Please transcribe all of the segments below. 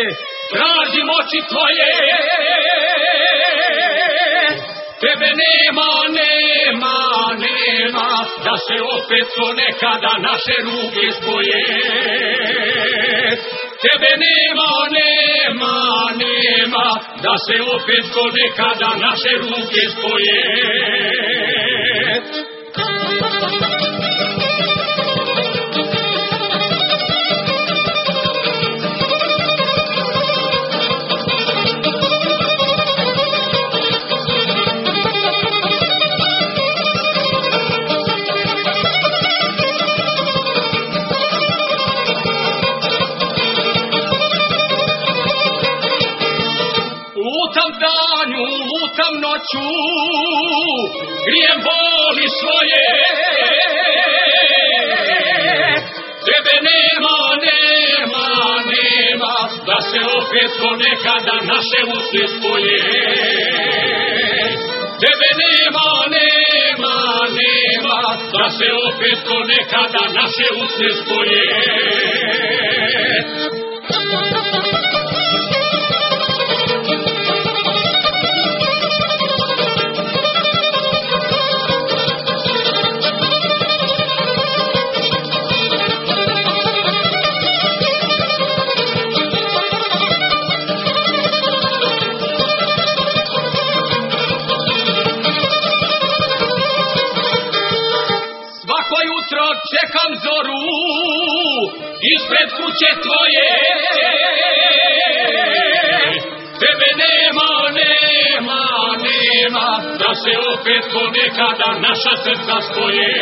tražim oči tvoje. Tebe nema, nema, nema, da se opet ko nekada naše ruke spoje. Tebe nema, nema, nema, da se opet ko nekada naše ruke spoje. Lutam danju, lutam noću, grijem boli svoje. Tebe nema, nema, nema, da se opet ko nekada naše usne spoje. Tebe nema, nema, nema, da se opet ko nekada naše usne spoje. Jutro čekam zoru ispred kuće tvoje. Tebe nema, nema, nema, da se opet ko nekada naša srca spoje.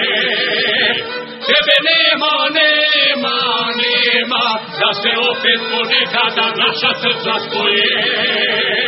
Tebe nema, nema, nema, da se opet ko nekada naša srca spoje.